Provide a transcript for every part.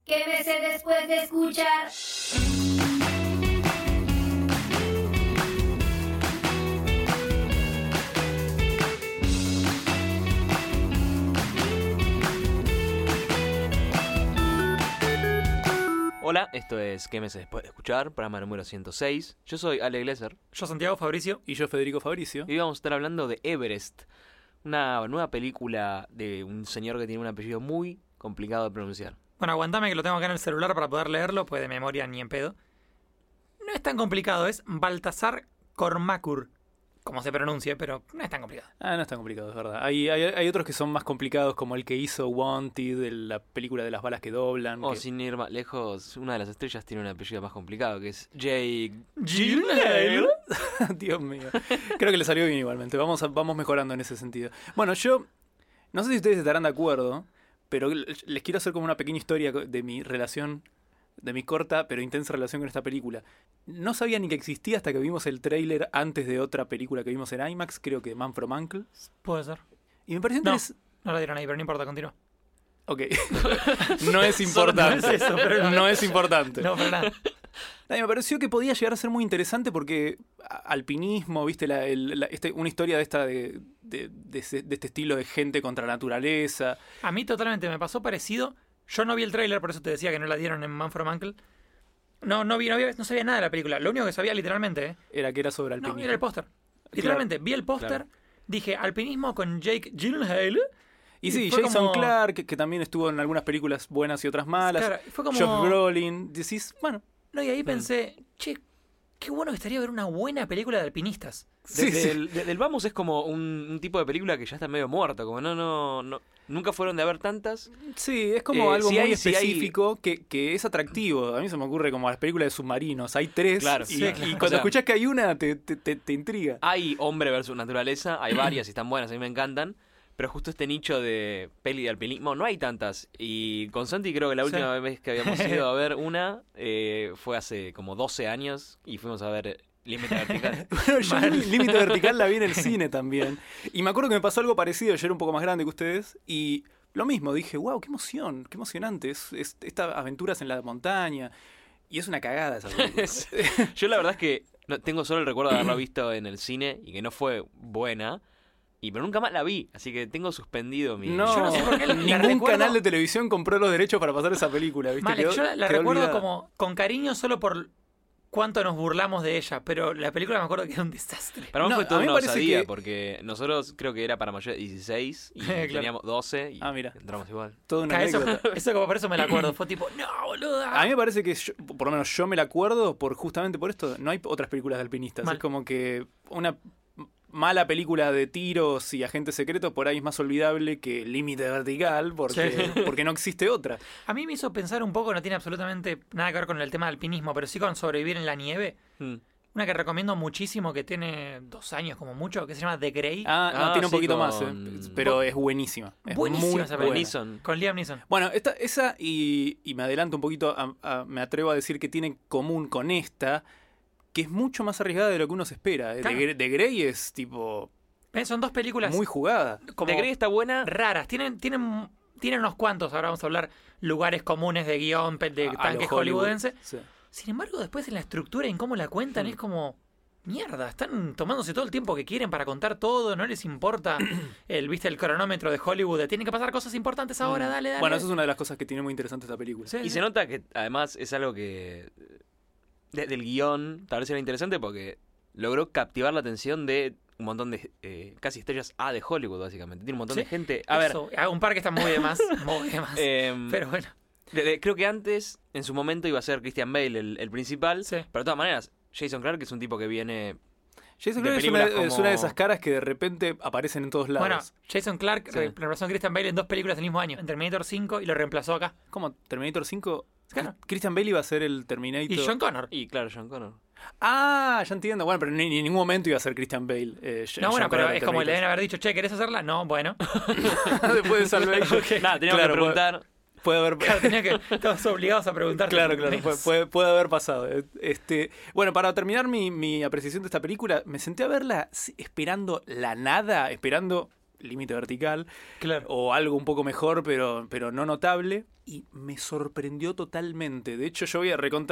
Quémese después de escuchar. Hola, esto es Quémese después de escuchar, programa número 106. Yo soy Ale Glesser. Yo Santiago Fabricio. Y yo Federico Fabricio. Y hoy vamos a estar hablando de Everest, una nueva película de un señor que tiene un apellido muy complicado de pronunciar. Bueno, aguantame que lo tengo acá en el celular para poder leerlo, pues de memoria ni en pedo. No es tan complicado, es Baltasar Kormákur, como se pronuncie, pero no es tan complicado. No es tan complicado, es verdad. Hay otros que son más complicados, como el que hizo Wanted, la película de las balas que doblan. Sin ir más lejos, una de las estrellas tiene un apellido más complicado, que es Jake Gyllenhaal. Dios mío. Creo que le salió bien igualmente. Vamos mejorando en ese sentido. Bueno, yo no sé si ustedes estarán de acuerdo, pero les quiero hacer como una pequeña historia de mi relación, de mi corta pero intensa relación con esta película. No sabía ni que existía hasta que vimos el tráiler antes de otra película que vimos en IMAX, creo que Man from U.N.C.L.E. Puede ser. Y me pareció No lo dieron ahí, pero no importa, continúa. Ok. No es importante. No es eso, pero no es importante. No, pero nada. Me pareció que podía llegar a ser muy interesante porque alpinismo, viste, una historia de esta de este estilo de gente contra la naturaleza. A mí totalmente me pasó parecido. Yo no vi el tráiler, por eso te decía que no la dieron en Man from U.N.C.L.E. No sabía nada de la película. Lo único que sabía literalmente era que era sobre alpinismo. No, era el póster. Literalmente, vi el póster, claro. Dije, alpinismo con Jake Gyllenhaal. Y sí, Jason Clarke, que también estuvo en algunas películas buenas y otras malas. Claro, fue como Josh Brolin. Decís, bueno. No, y ahí pensé, che, qué bueno que estaría ver una buena película de alpinistas. Del Vamos es como un tipo de película que ya está medio muerto, como no nunca fueron de haber tantas. Sí, es como algo muy específico que es atractivo. A mí se me ocurre como las películas de submarinos. Hay 3 claro, y cuando escuchás que hay una te intriga. Hay Hombre versus Naturaleza, hay varias y están buenas, a mí me encantan. Pero justo este nicho de peli de alpinismo no hay tantas. Y con Santi creo que la última vez que habíamos ido a ver una fue hace como 12 años y fuimos a ver Límite Vertical. Bueno, yo Límite Vertical la vi en el cine también. Y me acuerdo que me pasó algo parecido. Yo era un poco más grande que ustedes. Y lo mismo, dije, wow, qué emoción, qué emocionante. Es estas aventuras en la montaña. Y es una cagada esa película. Yo la verdad es que tengo solo el recuerdo de haberla visto en el cine y que no fue buena. Pero nunca más la vi, así que tengo suspendido mi... No, yo no sé por qué ningún canal de televisión compró los derechos para pasar esa película, ¿viste? Yo la recuerdo olvidada. Como con cariño solo por cuánto nos burlamos de ella, pero la película me acuerdo que era un desastre. Para mí fue toda una osadía, porque nosotros creo que era para mayores de 16 y claro. Teníamos 12 y mira. Entramos igual. Toda una eso como por eso me la acuerdo, fue tipo, no, boluda. A mí me parece que, por lo menos yo me la acuerdo justamente por esto, no hay otras películas de alpinistas, es como que una... mala película de tiros y agentes secretos por ahí es más olvidable que Límite Vertical porque no existe otra. A mí me hizo pensar un poco, no tiene absolutamente nada que ver con el tema del alpinismo, pero sí con sobrevivir en la nieve. Una que recomiendo muchísimo, que tiene 2 años como mucho, que se llama The Grey. Tiene un poquito más, pero es buenísima. Es buenísima esa película. Con Liam Neeson. Bueno, esa y me adelanto un poquito, me atrevo a decir que tiene en común con esta, que es mucho más arriesgada de lo que uno se espera. Claro. The Grey es tipo... Son 2 películas... muy jugada. The Grey está buena. Raras. Tienen unos cuantos, ahora vamos a hablar, lugares comunes de guión, de tanques hollywoodense. Sí. Sin embargo, después en la estructura y en cómo la cuentan es como... Mierda, están tomándose todo el tiempo que quieren para contar todo, no les importa el cronómetro de Hollywood, tienen que pasar cosas importantes ahora, dale. Bueno, eso es una de las cosas que tiene muy interesante esta película. Sí, se nota que además es algo que... del guión, tal vez era interesante porque logró captivar la atención de un montón de casi estrellas de Hollywood, básicamente. Tiene un montón de gente. Un par que está muy de más. Pero bueno. Creo que antes, en su momento, iba a ser Christian Bale el principal. Sí. Pero de todas maneras, Jason Clarke es un tipo que viene... Jason Clarke es una de esas caras que de repente aparecen en todos lados. Bueno, Jason Clarke reemplazó a Christian Bale en 2 películas del mismo año. En Terminator 5 y lo reemplazó acá. ¿Cómo? ¿Terminator 5? Claro. Christian Bale iba a ser el Terminator. Y John Connor. Y claro, John Connor. Ya entiendo. Bueno, pero ni en ningún momento iba a ser Christian Bale. Pero es como le deben haber dicho, che, ¿querés hacerla? No, bueno. Después de Salvation. Nada, teníamos que preguntar... Puede haber... Claro, estamos obligados a preguntar. Claro, puede haber pasado. Bueno, para terminar mi apreciación de esta película, me senté a verla esperando la nada, esperando límite vertical, Claro. o algo un poco mejor, pero no notable. Y me sorprendió totalmente. De hecho, yo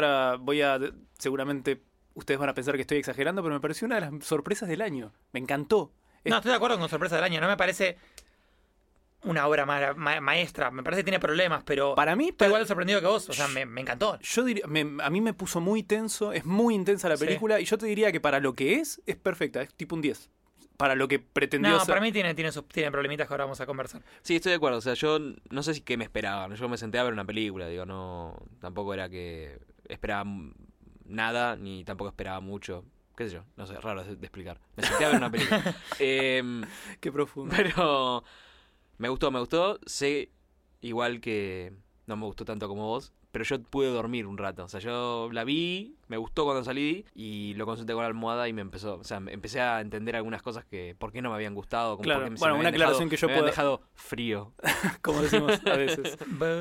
seguramente ustedes van a pensar que estoy exagerando, pero me pareció una de las sorpresas del año. Me encantó. No, estoy de acuerdo con Sorpresa del Año. No me parece una obra maestra. Me parece que tiene problemas, pero Para mí, estoy igual de sorprendido que vos. O sea, me encantó. yo diría, a mí me puso muy tenso, es muy intensa la Sí. película, y yo te diría que para lo que es perfecta, es tipo un 10. Para lo que pretendió No, ser. para mí tiene problemitas que ahora vamos a conversar. Sí, estoy de acuerdo. O sea, yo no sé si qué me esperaban. Yo me senté a ver una película, digo, no. Tampoco era que esperaba nada, ni tampoco esperaba mucho. Qué sé yo, no sé, raro de explicar. Me senté a ver una película. Qué profundo. Pero me gustó. Sé igual que no me gustó tanto como vos, pero yo pude dormir un rato. O sea, yo la vi, me gustó cuando salí y lo consulté con la almohada y empecé a entender algunas cosas que por qué no me habían gustado. Como Claro, por qué bueno, una aclaración que yo me habían puedo- dejado frío. Como decimos a veces.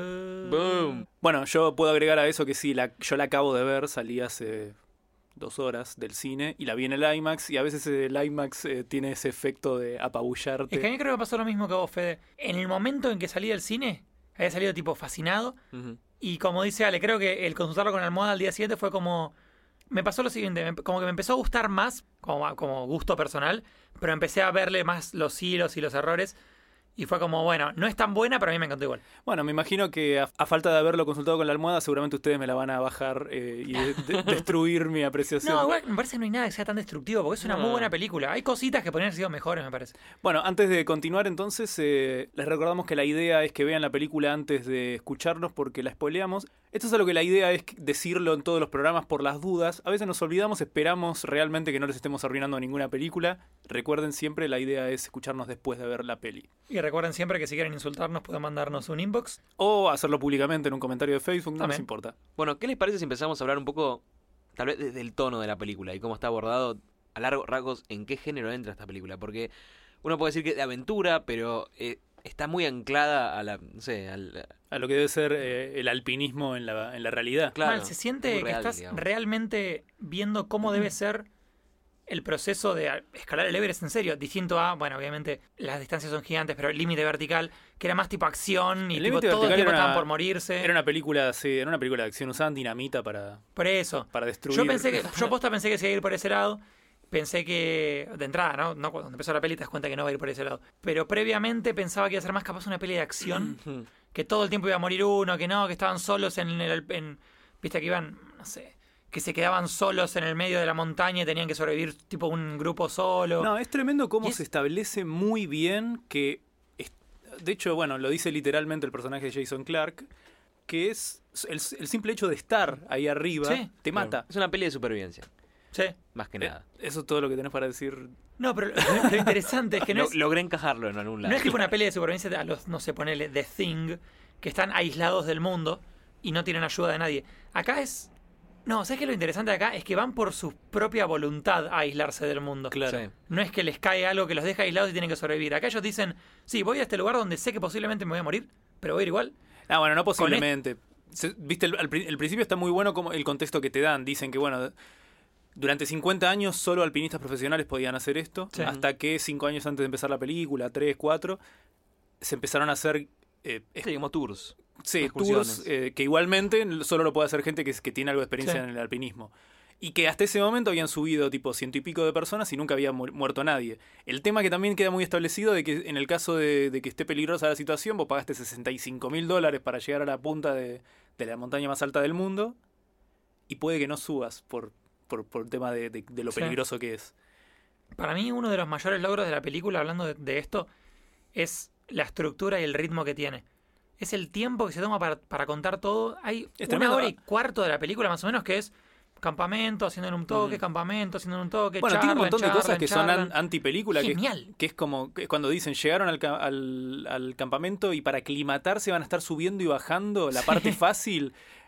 Boom. Bueno, yo puedo agregar a eso que sí, yo la acabo de ver, salí hace 2 horas del cine y la vi en el IMAX, y a veces el IMAX tiene ese efecto de apabullarte. Es que a mí creo que pasó lo mismo que vos, Fede. En el momento en que salí del cine, había salido tipo fascinado. Ujú. Y como dice Ale, creo que el consultarlo con la almohada al día siguiente fue como... Me pasó lo siguiente, como que me empezó a gustar más, como gusto personal, pero empecé a verle más los hilos y los errores. Y fue como, bueno, no es tan buena, pero a mí me encantó igual. Bueno, me imagino que a falta de haberlo consultado con la almohada, seguramente ustedes me la van a bajar y destruir mi apreciación. No, igual me parece que no hay nada que sea tan destructivo, porque es una muy No. buena película. Hay cositas que podrían haber sido mejores, me parece. Bueno, antes de continuar entonces, les recordamos que la idea es que vean la película antes de escucharnos porque la spoileamos. Esto es algo que la idea es decirlo en todos los programas por las dudas. A veces nos olvidamos, esperamos realmente que no les estemos arruinando ninguna película. Recuerden siempre, la idea es escucharnos después de ver la peli. Y recuerden siempre que si quieren insultarnos pueden mandarnos un inbox. O hacerlo públicamente en un comentario de Facebook, no nos También. importa. Bueno, ¿qué les parece si empezamos a hablar un poco, tal vez, del tono de la película y cómo está abordado a largos rasgos en qué género entra esta película? Porque uno puede decir que es de aventura, pero está muy anclada a la, no sé, A lo que debe ser el alpinismo en la realidad. Claro, Mal, se siente muy que real, estás digamos. realmente viendo cómo debe ser el proceso de escalar el Everest en serio. Distinto a, bueno, obviamente las distancias son gigantes, pero el límite vertical, que era más tipo acción y El tipo límite todo el vertical tiempo era estaban una- por morirse. Era una película, sí, era una película de acción, usaban dinamita para Por eso. destruir. Yo posta pensé que se iba a ir por ese lado. Pensé que, de entrada, ¿no? Cuando empezó la peli te das cuenta que no va a ir por ese lado. Pero previamente pensaba que iba a ser más capaz una peli de acción. Ujú. Que todo el tiempo iba a morir uno, que no, que estaban solos viste que iban, no sé, que se quedaban solos en el medio de la montaña y tenían que sobrevivir tipo un grupo solo. No, es tremendo cómo Y es- se establece muy bien que... De hecho, bueno, lo dice literalmente el personaje de Jason Clarke, que es el simple hecho de estar ahí arriba, Sí. te mata. Es una peli de supervivencia, Sí. más que nada. Eso es todo lo que tenés para decir. No, pero lo interesante es que no es, Logré encajarlo en algún lado. no es tipo una peli de supervivencia a los, no sé, ponele The Thing, que están aislados del mundo y no tienen ayuda de nadie. Acá es... No, ¿sabes qué? Lo interesante de acá es que van por su propia voluntad a aislarse del mundo. Claro. Sí. No es que les cae algo que los deja aislados y tienen que sobrevivir. Acá ellos dicen, sí, voy a este lugar donde sé que posiblemente me voy a morir, pero voy a ir igual. Ah, bueno, no posiblemente. Viste, el principio está muy bueno como el contexto que te dan. Dicen que, bueno, durante 50 años solo alpinistas profesionales podían hacer esto, Sí. hasta que 5 años antes de empezar la película, 3, 4, se empezaron a hacer... Sí, como tours. Sí, excursiones. tours que igualmente solo lo puede hacer gente que tiene algo de experiencia Sí. en el alpinismo. Y que hasta ese momento habían subido tipo 100 y pico de personas y nunca había muerto nadie. El tema que también queda muy establecido de que en el caso de que esté peligrosa la situación, vos pagaste $65.000 para llegar a la punta de la montaña más alta del mundo y puede que no subas por el tema de lo Sí. peligroso que es. Para mí uno de los mayores logros de la película, hablando de esto, es la estructura y el ritmo que tiene. Es el tiempo que se toma para contar todo. Hay Es 1 tremendo. hora y cuarto de la película más o menos que es campamento, haciendo un toque, campamento, haciendo un toque, Bueno, tiene un montón de cosas que son charlan. antipelícula, Genial. que es como que es cuando dicen llegaron al campamento y para aclimatarse van a estar subiendo y bajando la parte fácil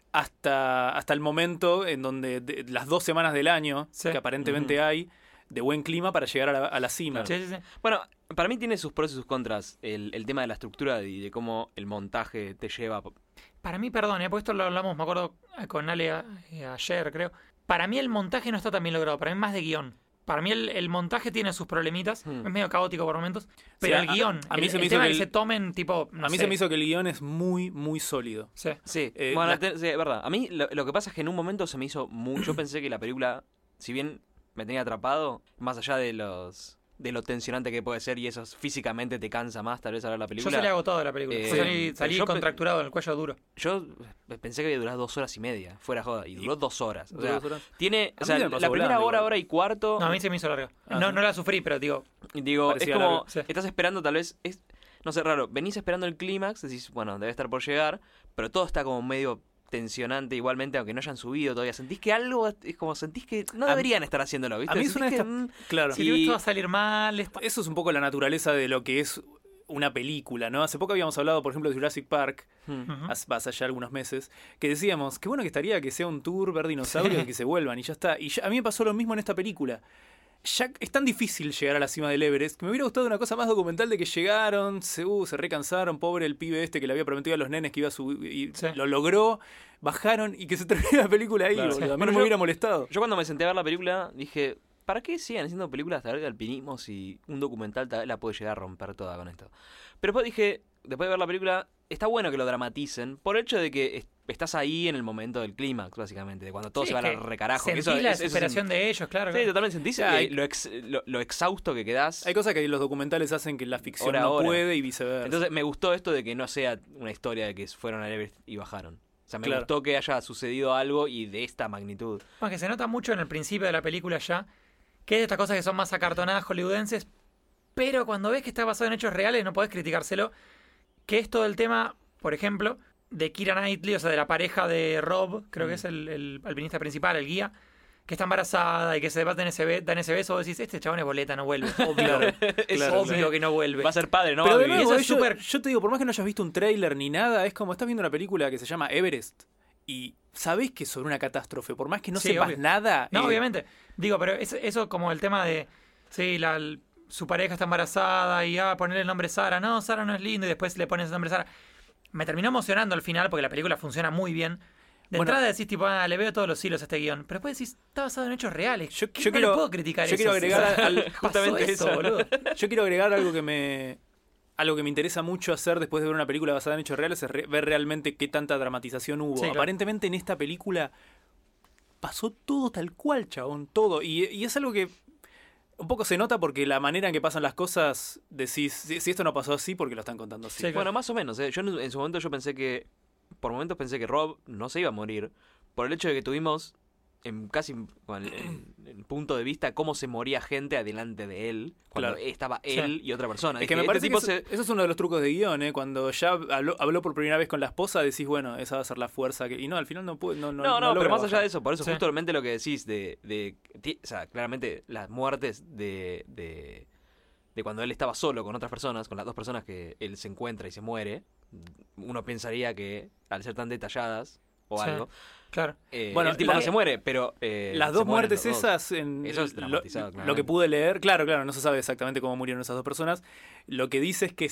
hasta el momento en donde las 2 semanas del año Sí. que aparentemente hay de buen clima para llegar a la cima. Sí, sí, sí. Bueno, para mí tiene sus pros y sus contras el tema de la estructura y de cómo el montaje te lleva. Para mí, perdón, porque esto lo hablamos, me acuerdo con Ale ayer, creo. Para mí el montaje no está tan bien logrado, para mí es más de guión. Para mí el montaje tiene sus problemitas, es medio caótico por momentos, Sí, pero el guión, a mí se me el hizo tema que que el- se tomen tipo, no A mí sé, se me hizo que el guión es muy, muy sólido. sí. Sí, Sí, es verdad. A mí lo que pasa es que en un momento se me hizo yo pensé que la película, si bien me tenía atrapado, más allá de lo tensionante que puede ser y eso físicamente te cansa más tal vez a ver la Yo película. salí agotado de la película, Sí. Yo salí Yo contracturado en el cuello duro. Yo pensé que había durado 2 horas y media, fuera joda, y duró 2 horas. O sea, ¿Dos horas? tiene, A o mí sea, se me pasó la primera volando hora, igual. hora y cuarto, No, a mí se me hizo larga. Ah, No, sí. no la sufrí, pero digo, digo, es parecía como, largo. Sí. estás esperando tal vez, no sé, raro, venís esperando el clímax, decís, bueno, debe estar por llegar, pero todo está como medio tensionante igualmente, aunque no hayan subido todavía. Sentís que algo, es como, sentís que no A- deberían estar haciéndolo, ¿viste? A mí es Sentís una de que, estas... Claro. si Y- esto va a salir mal, Eso es un poco la naturaleza de lo que es una película, ¿no? Hace poco habíamos hablado, por ejemplo, de Jurassic Park, Hmm. Ujú. hace ya algunos meses, que decíamos, qué bueno que estaría que sea un tour, ver dinosaurios y que se vuelvan, y ya está. Y a mí me pasó lo mismo en esta película. Ya es tan difícil llegar a la cima del Everest que me hubiera gustado una cosa más documental de que llegaron, se recansaron, pobre el pibe este que le había prometido a los nenes que iba a subir, y Sí. lo logró, bajaron y que se termine la película ahí, Claro. boludo. A mí Bueno, no me yo- hubiera molestado. Yo cuando me senté a ver la película dije, ¿para qué siguen haciendo películas de alpinismo si un documental tal vez la puede llegar a romper toda con esto? Pero después dije, después de ver la película, está bueno que lo dramaticen por el hecho de que estás ahí en el momento del clímax, básicamente, de cuando todo Sí, se va es a que la recarajo. sentís Eso- la eso- eso desesperación de ellos, claro. Sí, totalmente sentís Ya, hay- lo exhausto que quedás. Hay cosas que los documentales hacen que la ficción Hora a no hora. puede y viceversa. Entonces me gustó esto de que no sea una historia de que fueron al Everest y bajaron. O sea, me Claro. gustó que haya sucedido algo y de esta magnitud. Bueno, que se nota mucho en el principio de la película ya, que es de estas cosas que son más acartonadas hollywoodenses, pero cuando ves que está basado en hechos reales no podés criticárselo, que es todo el tema, por ejemplo, de Keira Knightley, o sea, de la pareja de Rob, creo que es el alpinista principal, el guía, que está embarazada y que se debate en dan ese beso, vos decís, este chabón es boleta, no vuelve. Obvio, es claro, obvio que no vuelve. Va a ser padre, ¿no? Pero Va a de vivir. nuevo, eso es súper- yo te digo, por más que no hayas visto un tráiler ni nada, es como estás viendo una película que se llama Everest y sabés que es sobre una catástrofe, por más que no Sí, sepas obvio. nada. No, obviamente. Digo, pero eso como el tema de, sí, su pareja está embarazada y ponerle el nombre Sara. No, Sara no es lindo y después le pones el nombre Sara. Me terminó emocionando al final porque la película funciona muy bien. De Bueno. entrada decís, tipo, le veo todos los hilos a este guión. Pero después decís, está basado en hechos reales. Yo No quiero- le puedo criticar yo eso. quiero agregar al- justamente eso, boludo. Yo quiero agregar algo que me interesa mucho hacer después de ver una película basada en hechos reales, es ver realmente qué tanta dramatización hubo. Sí, claro. Aparentemente en esta película pasó todo tal cual, chabón, todo. Y es algo que un poco se nota porque la manera en que pasan las cosas, decís, si esto no pasó así, porque lo están contando así. Sí, claro. Bueno, más o menos. Yo en su momento por momentos pensé que Rob no se iba a morir. Por el hecho de que tuvimos casi en punto de vista cómo se moría gente adelante de él. Cuando Claro. estaba Sí. él y otra persona. Es que Dije, me parece tipo que eso es uno de los trucos de guión, ¿eh? Cuando ya habló por primera vez con la esposa, decís, bueno, esa va a ser la fuerza. Y no, al final no puede. No, No, logra pero más allá bajar. de eso, por eso Sí. justamente lo que decís o sea, claramente las muertes de cuando él estaba solo con otras personas, con las dos personas que él se encuentra y se muere, uno pensaría que al ser tan detalladas o Sí. algo, Claro. Bueno, el tipo no se muere, pero Las se dos mueren muertes los dos. esas, Eso es dramatizado, lo que claramente. pude leer, claro, no se sabe exactamente cómo murieron esas dos personas. Lo que dice es que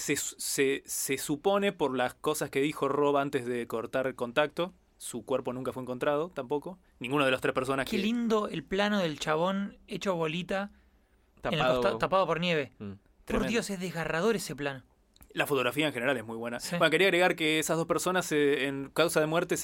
se supone por las cosas que dijo Rob antes de cortar el contacto, su cuerpo nunca fue encontrado tampoco. Ninguno de las tres personas Qué que... lindo el plano del chabón hecho bolita Tapado. tapado por nieve. Mm. Por Tremendo. Dios, es desgarrador ese plano. La fotografía en general es muy buena. Sí. Bueno, quería agregar que esas dos personas en causa de muerte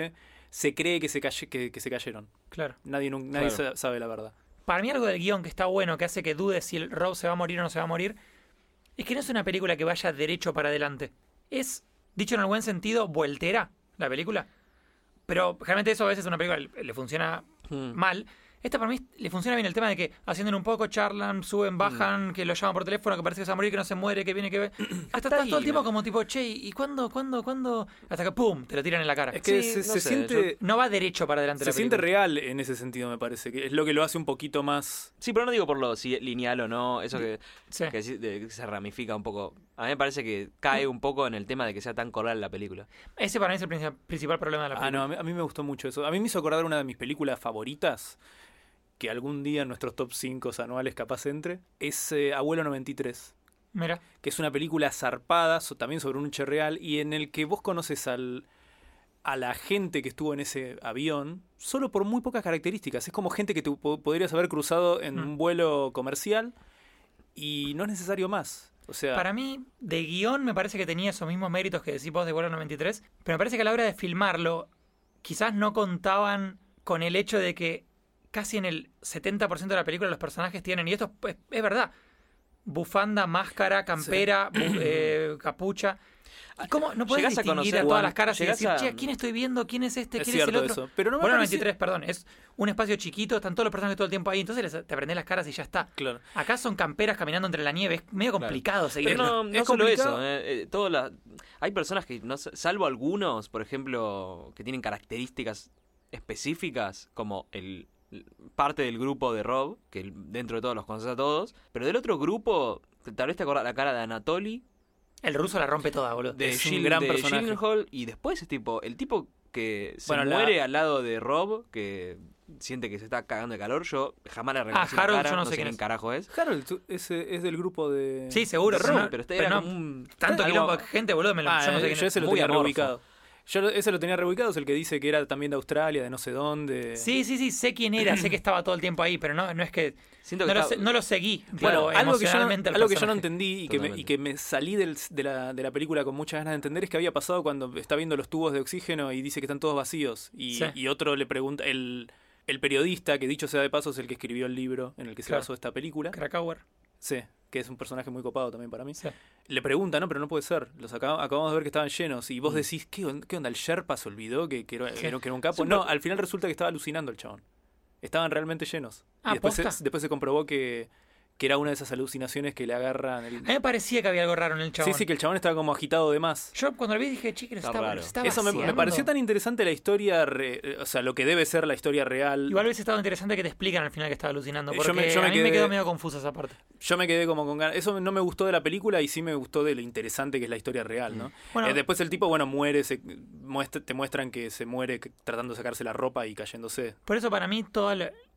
se cree que se cayeron. Claro. Nadie Claro. sabe la verdad. Para mí algo del guión que está bueno, que hace que dudes si el Rob se va a morir o no se va a morir, es que no es una película que vaya derecho para adelante. Es, dicho en el buen sentido, vueltera la película. Pero realmente eso a veces a una película le funciona Mm. mal. Esta para mí le funciona bien el tema de que haciendo un poco, charlan, suben, bajan, que lo llaman por teléfono, que parece que se va a morir, que no se muere, que viene, que ve. Hasta estás ahí, todo el tiempo ¿no? como tipo, che, ¿y cuándo? Hasta que ¡pum! Te lo tiran en la cara. Es que Sí, se no sé, siente... No va derecho para adelante Se la siente película. real en ese sentido, me parece. Que es lo que lo hace un poquito más... Sí, pero no digo por lo si lineal o no, eso que Sí. que se ramifica un poco. A mí me parece que cae un poco en el tema de que sea tan coral la película. Ese para mí es el principal problema de la Ah, película. no, a mí me gustó mucho eso. A mí me hizo acordar una de mis películas favoritas, que algún día en nuestros top 5 anuales capaz entre, es Abuelo 93, Mira, que es una película zarpada, también sobre un hecho real, y en el que vos conoces a la gente que estuvo en ese avión solo por muy pocas características. Es como gente que tú podrías haber cruzado en un vuelo comercial y no es necesario más. O sea, Para mí, de guión, me parece que tenía esos mismos méritos que decís vos de Vuelo 93, pero me parece que a la hora de filmarlo, quizás no contaban con el hecho de que casi en el 70% de la película los personajes tienen, y esto es verdad, bufanda, máscara, campera, capucha. ¿Y cómo no puedes Llegás a distinguir conocer, a todas Juan, las caras y llegás decir, a- che, ¿a quién estoy viendo? ¿Quién es este? es ¿Quién es el cierto otro? eso. Pero no me Bueno, parece... 93, perdón, es un espacio chiquito, están todos los personajes todo el tiempo ahí, entonces te aprendés las caras y ya está. Claro. Acá son camperas caminando entre la nieve, es medio complicado seguir. Pero no Es solo complicado. eso. Hay personas que, salvo algunos, por ejemplo, que tienen características específicas, como parte del grupo de Rob, que dentro de todos los conoces a todos, pero del otro grupo, tal vez te acordás la cara de Anatoly, El ruso la rompe toda, boludo. de Es un gran personaje. Gyllenhaal, y después es el tipo que se Bueno, muere al lado de Rob, que siente que se está cagando de calor. Yo jamás le reconocí la Harold, cara, yo no no sé sé quién quién es. carajo es. Harold, ese es del grupo de... Sí, seguro. Sí, pero no- pero este pero era no- como un... Tanto algo- quilombo de gente, boludo, yo no sé quién yo es. ese lo Muy tenía amorfo. reubicado. Ese lo tenía reubicado, es el que dice que era también de Australia, de no sé dónde. Sí, sé quién era, sé que estaba todo el tiempo ahí, pero no es que Siento que no lo seguí. Bueno, tipo, algo que yo no emocionalmente al personaje. entendí Totalmente. y que me salí de la película con muchas ganas de entender es que había pasado cuando está viendo los tubos de oxígeno y dice que están todos vacíos. Sí. Y otro le pregunta, el periodista, que dicho sea de paso es el que escribió el libro en el que se Claro. basó esta película. Krakauer. Sí, que es un personaje muy copado también para mí. Sí. Le pregunta, no, pero no puede ser. Acabamos de ver que estaban llenos. Y vos decís, ¿qué onda? ¿El Sherpa se olvidó que era un capo? Siempre- No, al final resulta que estaba alucinando el chabón. Estaban realmente llenos. Ah, Y después ¿posta? después se comprobó que era una de esas alucinaciones que le agarran. A mí me parecía que había algo raro en el chabón. Sí, que el chabón estaba como agitado de más. Yo cuando lo vi dije, che, que Está raro. estaba Eso me pareció tan interesante la historia, o sea, lo que debe ser la historia real. Igual hubiese estado interesante que te explican al final que estaba alucinando. Yo Porque me a mí me quedé- quedó medio confusa esa parte. Yo me quedé como con ganas. Eso no me gustó de la película y sí me gustó de lo interesante que es la historia real, ¿no? Bueno, Después el tipo, muere, te muestran que se muere tratando de sacarse la ropa y cayéndose. por eso para mí todas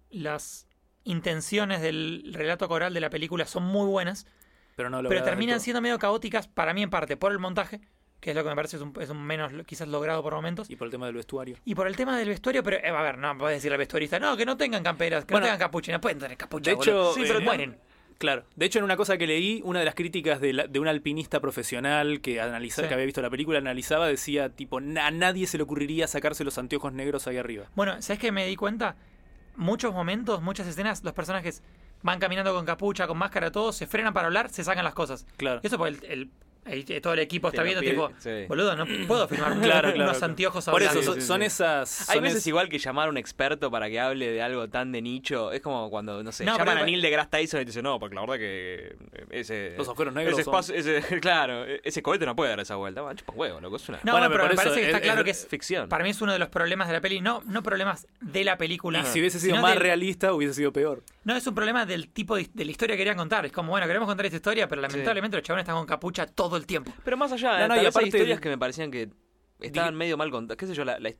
las intenciones del relato coral de la película son muy buenas, Pero no lo pero terminan siendo medio caóticas para mí en parte por el montaje, que es lo que me parece es un menos quizás logrado por momentos. Y por el tema del vestuario. Y por el tema del vestuario, pero a ver, no puedes decirle al vestuarista, no, que no tengan camperas, que Bueno, no tengan capucha, no pueden tener capucha. de hecho, boludo. Sí, pero no- mueren. Claro. De hecho, en una cosa que leí, una de las críticas de un alpinista profesional que Sí. que había visto la película, analizaba, decía, tipo, a nadie se le ocurriría sacarse los anteojos negros ahí arriba. Bueno, ¿sabes qué me di cuenta? Muchos momentos, muchas escenas, los personajes van caminando con capucha, con máscara, todos, se frenan para hablar, se sacan las cosas. Claro. Y eso porque todo el equipo está Te viendo, lo pide, tipo, sí. boludo, no puedo filmar Claro, unos claro. anteojos Por hablando. eso, Sí, sí, son sí. esas... Hay son veces es- igual que llamar a un experto para que hable de algo tan de nicho. Es como cuando, no sé, No, llaman pero- a Neil deGrasse Tyson y te dicen, no, porque la verdad que ese... Los agujeros negros ese son- espacio, claro, ese cohete no puede dar esa vuelta. Bueno, chupa un huevo, loco, es una No, Bueno, pero por me eso parece que está es- claro es- que es, ficción. para mí es uno de los problemas de la peli, no problemas de la película. Y si hubiese sido sino más del- realista, hubiese sido peor. No, es un problema del tipo de la historia que querían contar. Es como, bueno, queremos contar esta historia, pero lamentablemente los chabones están con capucha todo el tiempo. Pero más allá, No, tal y vez hay aparte- historias que me parecían que estaban medio mal contadas. ¿Qué sé yo?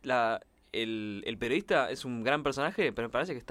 El periodista es un gran personaje, pero me parece que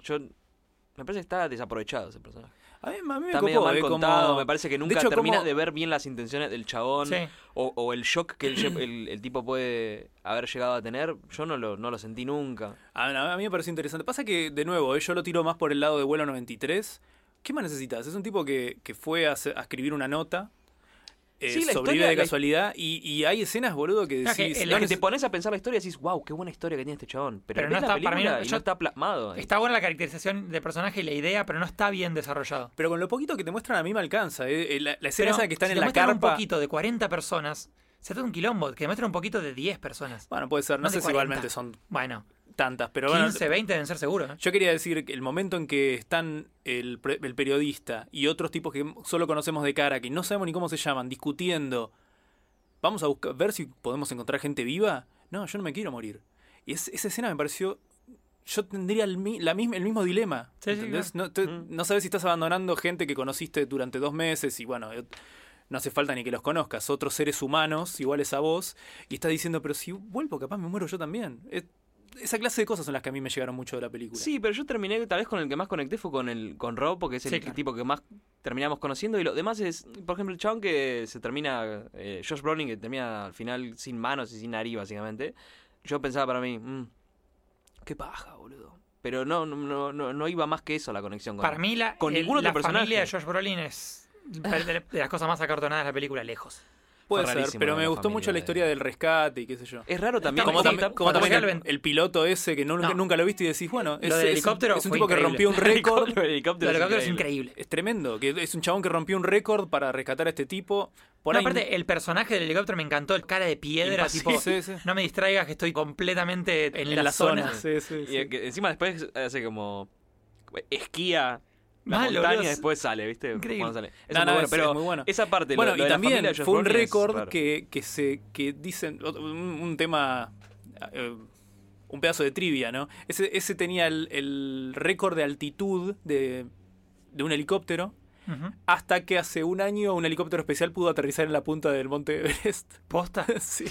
me parece que está desaprovechado ese personaje. A mí me Está copó, medio mal como- contado, me parece que nunca hecho, termina como- de ver bien las intenciones del chabón Sí. o el shock que el tipo puede haber llegado a tener. Yo no lo sentí nunca. A mí me pareció interesante. Pasa que, de nuevo, yo lo tiro más por el lado de Vuelo 93. ¿Qué más necesitas? Es un tipo que fue a escribir una nota, Sí, la sobrevive historia- de la- casualidad, y hay escenas, boludo, que Claro, que decís... el- Es no que te neces- pones a pensar la historia y decís, wow, qué buena historia que tiene este chabón. Pero, Pero no ves la está- para mí película no- y yo- no está plasmado. Está buena la caracterización de personaje y la idea, pero no está bien desarrollado. Pero con lo poquito que te muestran a mí me alcanza. La escena Pero esa que están si en te la muestran carpa... un poquito de 40 personas, se trata de un quilombo. Que muestran un poquito de 10 personas. Bueno, puede ser. No Más sé de si 40. igualmente son Bueno, tantas, pero 15, bueno... 20 deben ser seguros. ¿eh? Yo quería decir que el momento en que están el periodista y otros tipos que solo conocemos de cara, que no sabemos ni cómo se llaman, discutiendo, vamos a buscar, ver si podemos encontrar gente viva. No, yo no me quiero morir. Y esa escena me pareció... Yo tendría el mismo dilema. Sí, sí, ¿entendés? claro. No sabes si estás abandonando gente que conociste durante 2 meses y bueno... No hace falta ni que los conozcas, otros seres humanos iguales a vos, y estás diciendo, pero si vuelvo, capaz me muero yo también. Esa clase de cosas son las que a mí me llegaron mucho de la película. Sí, pero yo terminé, tal vez con el que más conecté fue con Rob, porque es el Sí, claro. tipo que más terminamos conociendo. Y lo demás es, por ejemplo, el chabón que se termina, Josh Brolin, que termina al final sin manos y sin nariz, básicamente. yo pensaba para mí, qué paja, boludo. Pero no iba más que eso la conexión con Para mí, con ningún otro la personaje. familia de Josh Brolin es de las cosas más acartonadas de la película, lejos. Puede Fue ser, rarísimo pero lo de me la gustó familia mucho la de- historia del rescate y qué sé yo. Es raro también. Como, Sí, como cuando también llega el piloto ese que No. nunca lo viste y decís, bueno, Lo del helicóptero es un fue tipo que increíble. rompió un récord. El helicóptero, Lo del helicóptero es increíble. increíble. Es tremendo, que es un chabón que rompió un récord para rescatar a este tipo. Por No, ahí, aparte, el personaje del helicóptero me encantó, el cara de piedra, tipo, sí, sí. no me distraigas que estoy completamente en, en la zona. zona. Sí, sí, sí. Y que encima después hace como esquía la Mal, montaña boludo. y después sale, ¿viste? Increíble. Cuando sale. Eso No, es muy no, bueno, es pero muy bueno. esa parte, Bueno, lo y de la familia también de Josh fue un Brolin es récord raro. que dicen, un tema, un pedazo de trivia, ¿no? Ese tenía el récord de altitud de un helicóptero, Ujú. hasta que hace un año un helicóptero especial pudo aterrizar en la punta del monte Everest. ¿Posta? Sí.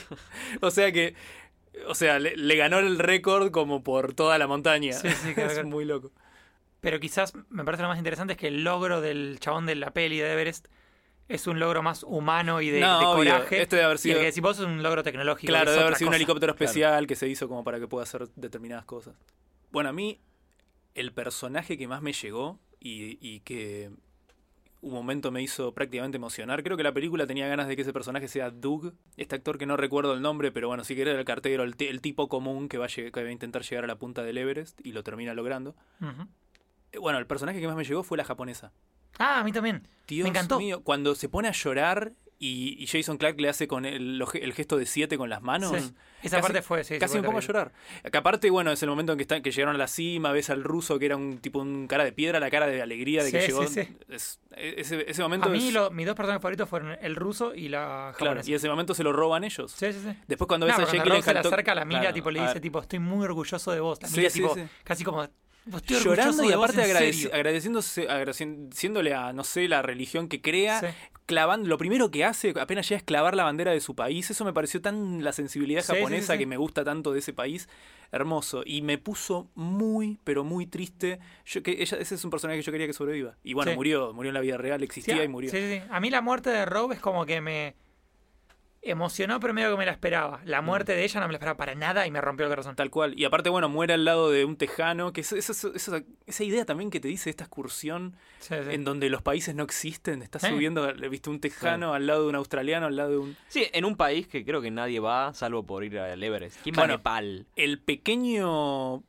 O sea, le ganó el récord como por toda la montaña. Sí, sí, claro, Es claro. muy loco. Pero quizás me parece lo más interesante es que el logro del chabón de la peli de Everest es un logro más humano y de No, obvio. coraje. Este debe haber Y sido- el que decís vos es un logro tecnológico. Claro, que es debe haber otra sido un cosa. helicóptero especial que se hizo como para que pueda hacer determinadas cosas. Bueno, a mí, el personaje que más me llegó y que un momento me hizo prácticamente emocionar, creo que la película tenía ganas de que ese personaje sea Doug, este actor que no recuerdo el nombre, pero bueno, sí que era el cartero, el tipo común que va a intentar llegar a la punta del Everest y lo termina logrando. Ujú. Bueno, el personaje que más me llegó fue la japonesa. Ah, a mí también. Dios Me encantó. mío, cuando se pone a llorar y Jason Clarke le hace con el gesto de 7 con las manos. Sí. Esa Casi- parte fue, sí. Casi me pongo a llorar. Que aparte, bueno, es el momento en que llegaron a la cima, ves al ruso que era un tipo un cara de piedra, la cara de alegría de que Sí, llegó. sí, sí. Ese momento A mí es, mis dos personajes favoritos fueron el ruso y la claro, japonesa. y ese momento se lo roban ellos. Sí, sí, sí. Después cuando No, ves a pero Jake cuando Rose se le Gyllenhaal acerca, la mira, claro, tipo, le a dice, ver, tipo, estoy muy orgulloso de vos. La Sí, mira, sí, tipo, sí. casi como, estoy orgulloso llorando y de vos, aparte en serio. agradeciéndole a, no sé, la religión que crea, Sí. clavando, lo primero que hace apenas llega es clavar la bandera de su país. Eso me pareció tan la sensibilidad Sí, sí, japonesa sí. que me gusta tanto de ese país, hermoso, y me puso muy pero muy triste. Ese es un personaje que yo quería que sobreviva, y bueno, Sí. murió en la vida real, Sí, existía y murió. Sí, sí. A mí la muerte de Rogue es como que me emocionó, pero medio que me la esperaba. La muerte de ella no me la esperaba para nada y me rompió el corazón. Tal cual. Y aparte, bueno, muere al lado de un tejano, que esa idea también que te dice esta excursión Sí, sí. en donde los países no existen. Estás Sí. subiendo, viste, un tejano al lado de un australiano, al lado de un... Sí, en un país que creo que nadie va, salvo por ir al Everest. ¿Quién va Bueno, a Nepal? El pequeño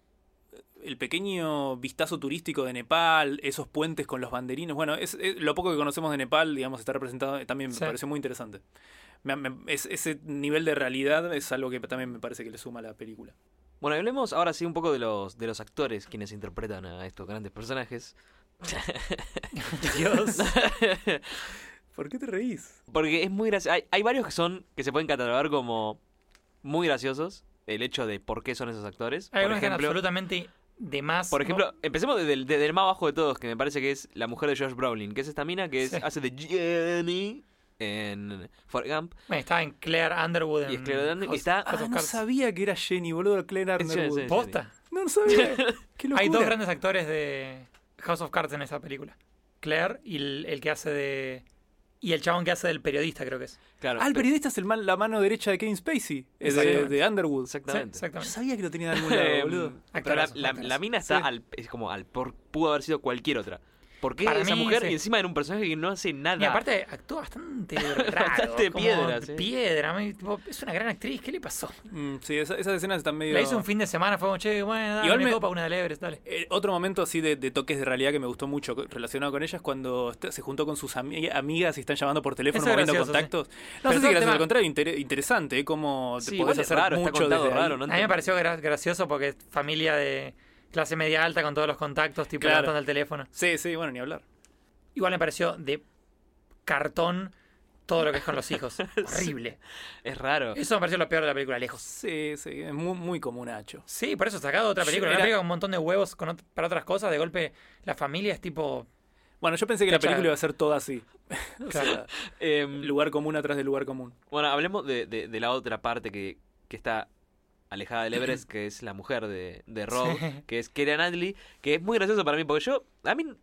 vistazo turístico de Nepal, esos puentes con los banderines, bueno, lo poco que conocemos de Nepal, digamos, está representado, también me Sí. pareció muy interesante. Ese nivel de realidad es algo que también me parece que le suma a la película. Bueno, hablemos ahora sí un poco de los actores quienes interpretan a estos grandes personajes. Dios. ¿Por qué te reís? Porque es muy gracioso. Hay varios que se pueden catalogar como muy graciosos. El hecho de por qué son esos actores. Hay Por algunos que eran ejemplo, absolutamente de más. por ¿no? ejemplo, empecemos desde el más bajo de todos, que me parece que es la mujer de Josh Brolin, que es esta mina que Sí. hace de Jenny en Forrest Gump. Bueno, estaba en Claire Underwood. Y es Claire Underwood, y está- House of no Cards. sabía que era Jenny, boludo, Claire Sí, Underwood. sí. ¿Posta? No sabía. Qué locura. Hay dos grandes actores de House of Cards en esa película. Claire y el que hace de... Y el chabón que hace del periodista, creo que es. Claro, Ah, el pero- periodista es la mano derecha de Kevin Spacey, Exactamente. de Underwood. Sí, Exactamente. Yo exactamente. sabía que lo tenía de algún lado, boludo. Pero la, Actorazo, la- actorazo. la mina está Sí. es como pudo haber sido cualquier otra. ¿Por qué Para esa mí, mujer sí. y encima era un personaje que no hace nada? Y aparte actúa bastante raro. Bastante como piedra, sí. Piedra. A mí, tipo, es una gran actriz. ¿Qué le pasó? Sí, esas escenas están medio... La hizo un fin de semana. Fue como, che, bueno, dale, Igual me me- copa una del Everest, dale. Otro momento así de toques de realidad que me gustó mucho relacionado con ella es cuando se juntó con sus amigas y están llamando por teléfono Eso es moviendo gracioso, contactos. No Pero sé todo si el gracioso, tema- al contrario, interesante, como Sí, te igual podés es hacer raro, está mucho contado desde ahí. raro, ¿no? A mí me pareció gracioso porque es familia de clase media alta con todos los contactos, tipo Claro. levantando el teléfono. Sí, sí, bueno, ni hablar. Igual me pareció de cartón todo lo que es con los hijos. Horrible. Es raro. Eso me pareció lo peor de la película, lejos. Sí, sí, es muy, muy comunacho. Sí, por eso sacado otra película. Era- Una película con un montón de huevos para otras cosas. De golpe, la familia es tipo. Bueno, yo pensé que la Claro. película iba a ser toda así. O Claro. sea, Em, lugar común atrás de lugar común. bueno, hablemos de la otra parte que está alejada del Everest, que es la mujer de Rob, Sí. que es Keira Knightley, que es muy gracioso para mí, porque a mí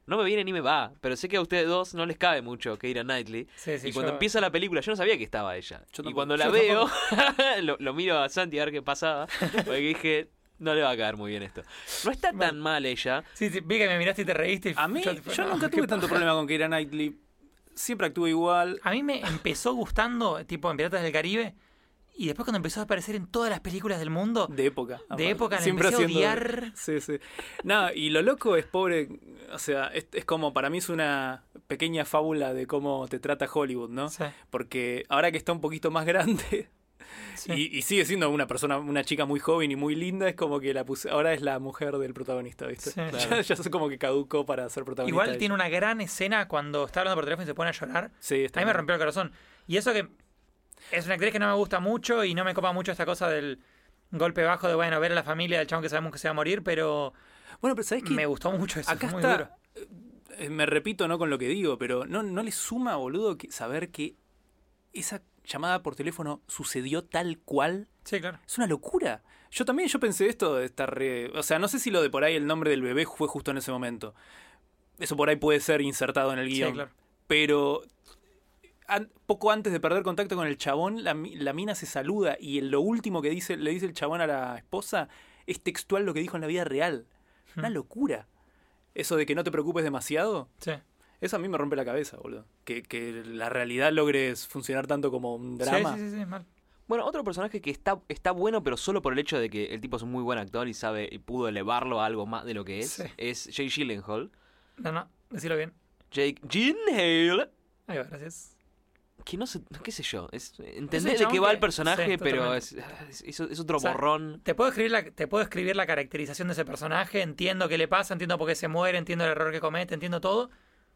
no me viene ni me va, pero sé que a ustedes dos no les cabe mucho Keira Knightley. Sí, Y cuando empieza la película, yo no sabía que estaba ella. Yo Y tampoco. cuando la Yo veo, lo miro a Santi a ver qué pasaba, porque dije, no le va a caer muy bien esto. No está tan mal ella. Sí, sí, vi que me miraste y te reíste. Y A mí, tipo, yo no, nunca qué tuve tanto paja. problema con Keira Knightley. Siempre actúa igual. A mí me empezó gustando, tipo en Piratas del Caribe, y después cuando empezó a aparecer en todas las películas del mundo, De época. de época la Siempre empecé a haciendo- odiar. Sí, sí. Nada, y lo loco es pobre. O sea, es como, para mí es una pequeña fábula de cómo te trata Hollywood, ¿no? Sí, Porque ahora que está un poquito más grande sí. y sigue siendo una chica muy joven y muy linda, es como que ahora es la mujer del protagonista, ¿viste? Sí. Ya es como que caducó para ser protagonista. Igual ella. tiene una gran escena cuando está hablando por teléfono y se pone a llorar. Sí, está A mí me bien. rompió el corazón. Y eso que es una actriz que no me gusta mucho y no me copa mucho esta cosa del golpe bajo de, bueno, ver a la familia del chabón que sabemos que se va a morir, pero Bueno, pero ¿sabés qué? me gustó mucho eso. Acá Fue muy duro. está. Me repito, no con lo que digo, pero no le suma, boludo, saber que esa llamada por teléfono sucedió tal cual. Sí, claro. Es una locura. Yo pensé esto de estar o sea, no sé si lo de por ahí el nombre del bebé fue justo en ese momento. Eso por ahí puede ser insertado en el guión. Sí, claro. Pero poco antes de perder contacto con el chabón, la mina se saluda y lo último que le dice el chabón a la esposa es textual lo que dijo en la vida real. Una locura. Eso de que no te preocupes demasiado, Sí. eso a mí me rompe la cabeza, boludo. Que la realidad logre funcionar tanto como un drama. Sí, sí, mal. Bueno, otro personaje que está bueno, pero solo por el hecho de que el tipo es un muy buen actor y sabe y pudo elevarlo a algo más de lo que Sí. es Jake Gyllenhaal. No, decilo bien. Jake Gyllenhaal. Ahí va, gracias. Que no sé, qué sé yo. Entendés Es un de chabón qué va que- el personaje, sí, pero totalmente. es otro O sea, borrón. Te puedo escribir la caracterización de ese personaje, entiendo qué le pasa, entiendo por qué se muere, entiendo el error que comete, entiendo todo.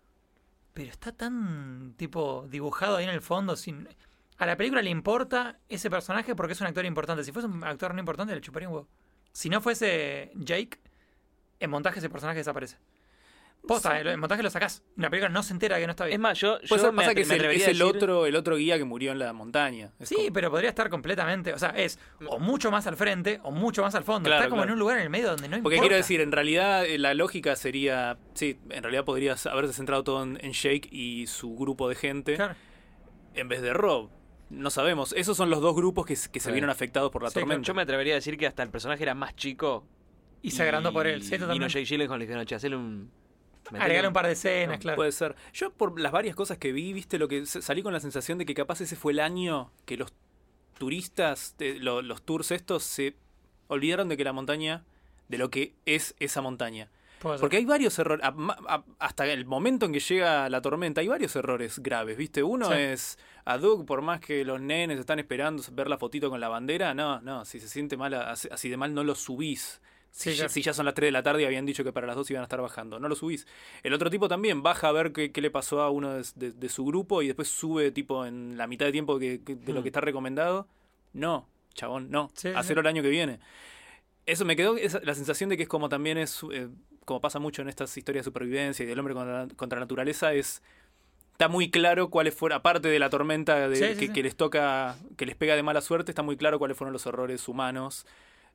Pero está tan tipo dibujado ahí en el fondo sin. A la película le importa ese personaje porque es un actor importante. Si fuese un actor no importante, le chuparía un huevo. Si no fuese Jake, en montaje ese personaje desaparece. Posta, en montaje lo sacás. La película no se entera que no está Es bien. más, yo Pues me pasa que es atrevería a el decir- otro guía que murió en la montaña. Es Sí, como- pero podría estar completamente. O sea, es o mucho más al frente o mucho más al fondo. Claro, Está como claro. en un lugar en el medio donde no Porque importa. quiero decir, en realidad la lógica sería, sí, en realidad podría haberse centrado todo en Jake y su grupo de gente Claro. en vez de Rob. No sabemos. Esos son los dos grupos que se Sí. vieron afectados por la Sí, claro. tormenta. Yo me atrevería a decir que hasta el personaje era más chico. Y se agrandó por él. Sí, Vino totalmente. Jake Gyllenhaal y le dijeron, che, hacele un... Agregarle un par de escenas, claro. Puede ser. Yo por las varias cosas que vi, viste, lo que salí con la sensación de que capaz ese fue el año que los turistas, los tours estos, se olvidaron de que la montaña, de lo que es esa montaña. Puede ser. Porque hay varios errores, hasta el momento en que llega la tormenta, hay varios errores graves, ¿viste? Uno Sí. es a Doug, por más que los nenes están esperando ver la fotito con la bandera, no, si se siente mal, así de mal no lo subís. Sí, Si, claro. si ya son las 3 de la tarde y habían dicho que para las 2 iban a estar bajando, no lo subís. El otro tipo también baja a ver qué le pasó a uno de su grupo y después sube tipo en la mitad de tiempo de lo que está recomendado. No, chabón, no, Sí, sí, hacerlo el año que viene. Eso me quedó la sensación de que es como también es, como pasa mucho en estas historias de supervivencia y del hombre contra la naturaleza, está muy claro cuáles fueron, aparte de la tormenta que les toca, que les pega de mala suerte, está muy claro cuáles fueron los errores humanos.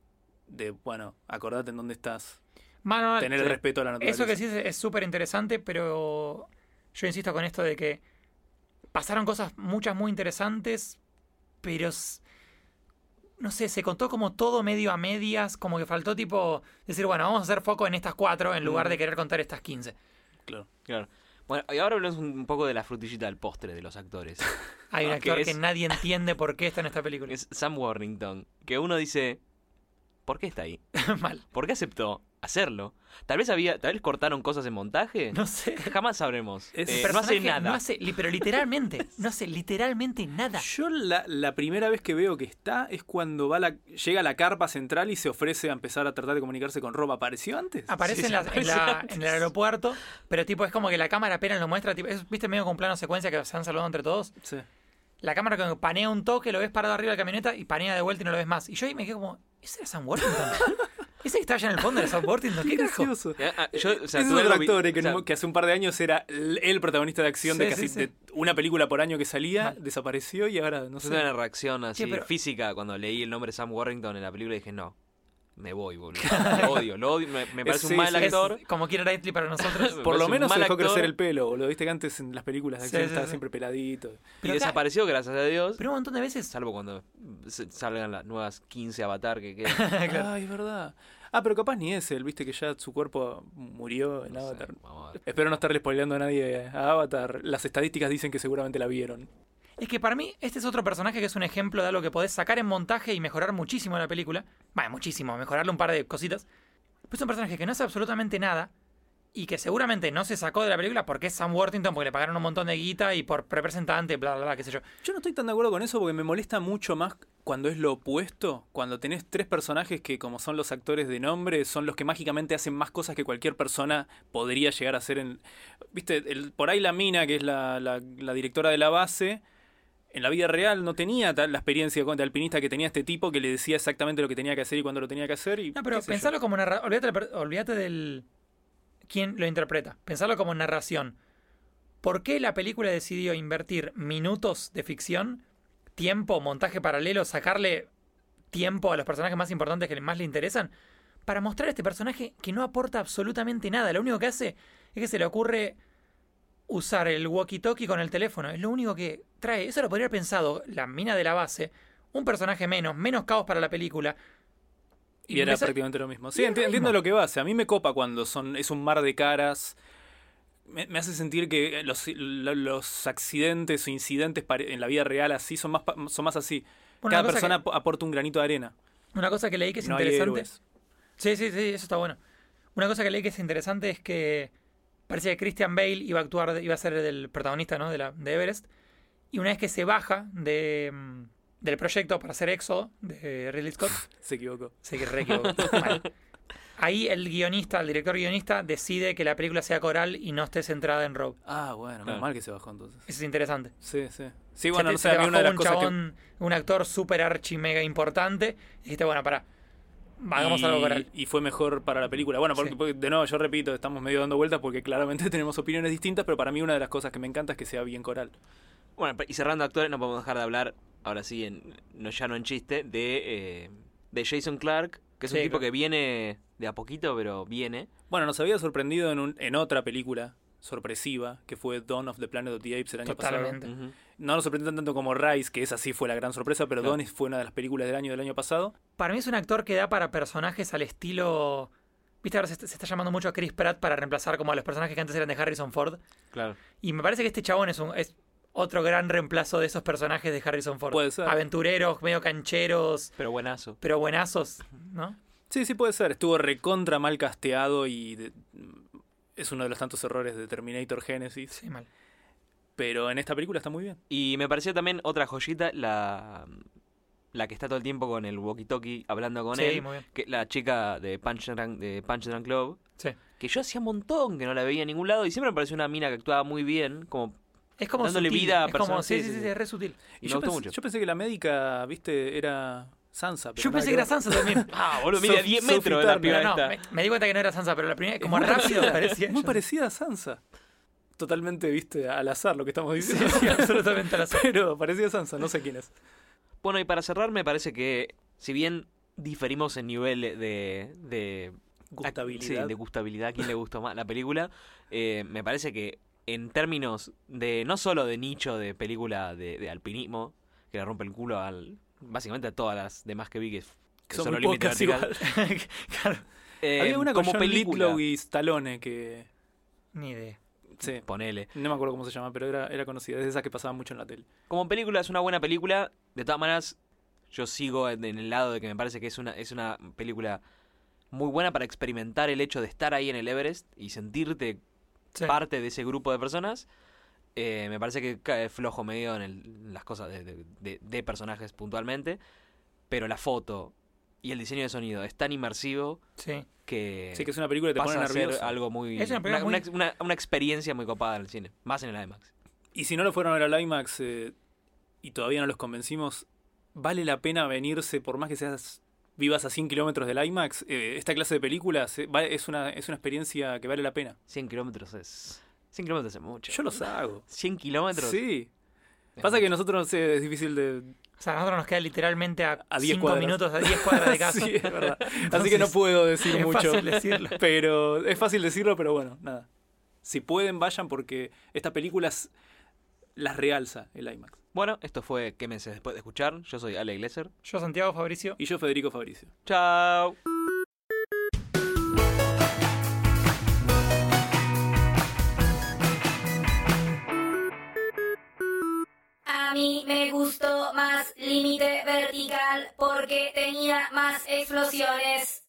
De, bueno, acordate en dónde estás. Mano, Tener el respeto a la naturaleza. eso que sí es súper interesante, pero yo insisto con esto de que pasaron cosas muchas muy interesantes, pero no sé, se contó como todo medio a medias, como que faltó tipo decir, bueno, vamos a hacer foco en estas 4 en lugar de querer contar estas 15. Claro. Claro. Bueno, y ahora hablamos un poco de la frutillita del postre de los actores. Hay un Que actor es- que nadie entiende por qué está en esta película. Es Sam Worthington. Que uno dice, ¿por qué está ahí? Mal. ¿Por qué aceptó hacerlo? Tal vez cortaron cosas en montaje. No sé. Jamás sabremos. Es- No Personaje hace nada. no hace- pero literalmente, no hace literalmente nada. Yo la primera vez que veo que está es cuando llega a la carpa central y se ofrece a empezar a tratar de comunicarse con Rob. ¿Apareció antes? Aparece Sí, en, la- aparece en el aeropuerto, pero tipo es como que la cámara apenas lo muestra, tipo, viste medio con plano secuencia que se han saludado entre todos. Sí. La cámara como que panea un toque, lo ves parado arriba de la camioneta y panea de vuelta y no lo ves más. Y yo ahí me quedé como, ¿ese era Sam Worthington? ¿Ese que está allá en el fondo era Sam Worthington? ¿Qué carajo? gracioso. Yo, o sea, Ese es tuve otro algo actor o sea, que hace un par de años era el protagonista de acción Sí, de casi sí, sí. de una película por año que salía, Mal. desapareció y ahora no yo sé. tuve una reacción así Che, pero- física cuando leí el nombre Sam Worthington en la película y dije, no. me voy, boludo. Lo odio, me parece Sí, un mal sí, actor. Es como Keira Knightley para nosotros. Me Por lo parece un menos se mal dejó actor. crecer el pelo, boludo. Viste que antes en las películas de acción Sí, sí, estaba sí. siempre peladito. Y Pero acá- desapareció, gracias a Dios. Pero un montón de veces. Salvo cuando salgan las nuevas 15 Avatar que quedan. Claro. Ay, es verdad. Ah, pero capaz ni es él, viste que ya su cuerpo murió en No sé, Avatar. vamos a ver. Espero no estarle spoileando a nadie a Avatar. Las estadísticas dicen que seguramente la vieron. Es que para mí este es otro personaje que es un ejemplo de algo que podés sacar en montaje y mejorar muchísimo en la película. Bueno, muchísimo, mejorarle un par de cositas. Pero es un personaje que no hace absolutamente nada y que seguramente no se sacó de la película porque es Sam Worthington, porque le pagaron un montón de guita y por representante, bla, bla, bla, qué sé yo. Yo no estoy tan de acuerdo con eso porque me molesta mucho más cuando es lo opuesto. Cuando tenés tres personajes que, como son los actores de nombre, son los que mágicamente hacen más cosas que cualquier persona podría llegar a hacer en... Viste, por ahí la mina, que es la directora de la base... En la vida real no tenía la experiencia de alpinista que tenía este tipo que le decía exactamente lo que tenía que hacer y cuándo lo tenía que hacer. Y, No, pero qué sé yo. pensalo como narración. Olvídate del. ¿Quién lo interpreta? Pensalo como narración. ¿Por qué la película decidió invertir minutos de ficción, tiempo, montaje paralelo, sacarle tiempo a los personajes más importantes que más le interesan? Para mostrar a este personaje que no aporta absolutamente nada. Lo único que hace es que se le ocurre usar el walkie-talkie con el teléfono. Es lo único que trae. Eso lo podría haber pensado la mina de la base. Un personaje menos caos para la película. Y era empezar- prácticamente lo mismo. Sí, y era lo entiendo mismo. lo que va a hacer. A mí me copa cuando es un mar de caras. Me hace sentir que los accidentes o incidentes en la vida real así son más así. Bueno, Cada una cosa persona aporta un granito de arena. Una cosa que leí que es No hay interesante. héroes. Sí, eso está bueno. Una cosa que leí que es interesante es que parece que Christian Bale iba a ser el protagonista, ¿no? de Everest. Y una vez que se baja del proyecto para hacer Éxodo de Ridley Scott, Se equivocó. se re equivocó. Mal. Ahí el director guionista, decide que la película sea coral y no esté centrada en Rogue. Ah, bueno, Claro. menos mal que se bajó entonces. Eso es interesante. Sí, sí. Sí, bueno, no Se sé, te a mí bajó una de las un cosas que... chabón, un actor súper archi mega importante. Y dijiste, bueno, pará. Hagamos algo coral. Y fue mejor para la película. Bueno, Sí. porque, de nuevo, yo repito, estamos medio dando vueltas porque claramente tenemos opiniones distintas, pero para mí una de las cosas que me encanta es que sea bien coral. Bueno, y cerrando actores, no podemos dejar de hablar, ahora sí, ya no en chiste, de Jason Clarke, que es un Sí, tipo claro. que viene de a poquito, pero viene. Bueno, nos había sorprendido en otra película sorpresiva, que fue Dawn of the Planet of the Apes el año Totalmente. pasado. Ujú. No nos sorprendió tanto como Rise, que esa sí fue la gran sorpresa, pero Claro. Dawn fue una de las películas del año pasado. Para mí es un actor que da para personajes al estilo... Viste, ahora se está llamando mucho a Chris Pratt para reemplazar como a los personajes que antes eran de Harrison Ford. Clares Y me parece que este chabón es otro gran reemplazo de esos personajes de Harrison Ford. Puede ser. Aventureros, medio cancheros, pero buenazo. pero buenazos, ¿no? Sí, sí puede ser. Estuvo recontra mal casteado y es uno de los tantos errores de Terminator Genesis. Sí, mal. Pero en esta película está muy bien. Y me pareció también otra joyita, la que está todo el tiempo con el walkie-talkie hablando con Sí, él, muy bien. que la chica de Punch Drunk Love, Sí. que yo hacía un montón que no la veía en ningún lado y siempre me pareció una mina que actuaba muy bien, como Es como dándole sutil, vida a es como, personas. sí, es re sutil. Y Y me yo, gustó pensé, mucho. yo pensé que la médica, viste, era Sansa. pero Yo nada pensé que era ver. Sansa también. Ah, boludo, mira, 10 metros de la Sophie piba Pero no, esta. me di cuenta que no era Sansa, pero la primera, Es como muy rápido parecida, parecía. Muy ella. parecida a Sansa. Totalmente, viste, al azar lo que estamos Sí, diciendo. sí, absolutamente a la Sansa. Pero parecida a Sansa, no sé quién es. Bueno, y para cerrar, me parece que si bien diferimos en nivel de Gustabilidad. Sí, de gustabilidad, a quién le gustó más la película, me parece que en términos de no solo de nicho de película de alpinismo, que le rompe el culo básicamente a todas las demás que vi que Son son muy límite pocas vertical. igual. Claro, Había una con como John película, Lithgow y Stallone que... ni idea. Sí, ponele. no me acuerdo cómo se llama, pero era conocida. Es de esas que pasaban mucho en la tele. Como película es una buena película, de todas maneras yo sigo en el lado de que me parece que es una película muy buena para experimentar el hecho de estar ahí en el Everest y sentirte Sí. parte de ese grupo de personas. Me parece que cae flojo medio en las cosas de personajes puntualmente, pero la foto y el diseño de sonido es tan inmersivo Sí. que, Sí, que es una película que te pone pasa a ser nervioso. algo muy... Es una película una experiencia muy copada en el cine, más en el IMAX. Y si no lo fueron a ver al IMAX y todavía no los convencimos, vale la pena venirse, por más que vivas a 100 kilómetros del IMAX. Esta clase de películas es una experiencia que vale la pena. 100 kilómetros es... 100 kilómetros es mucho. Yo los hago. 100 kilómetros Sí. Pasa que nosotros es difícil de... O sea, a nosotros nos queda literalmente a 10 5 cuadras. minutos, a 10 cuadras de casa. Sí, es verdad. Entonces, Así que no puedo decir es mucho. fácil decirlo. Pero es fácil decirlo, pero bueno, nada. Si pueden, vayan porque esta película las realza el IMAX. Bueno, esto fue Quémense después de escuchar. Yo soy Ale Glesser. Yo, Santiago Fabricio. Y yo, Federico Fabricio. Chao. A mí me gustó más Límite Vertical porque tenía más explosiones.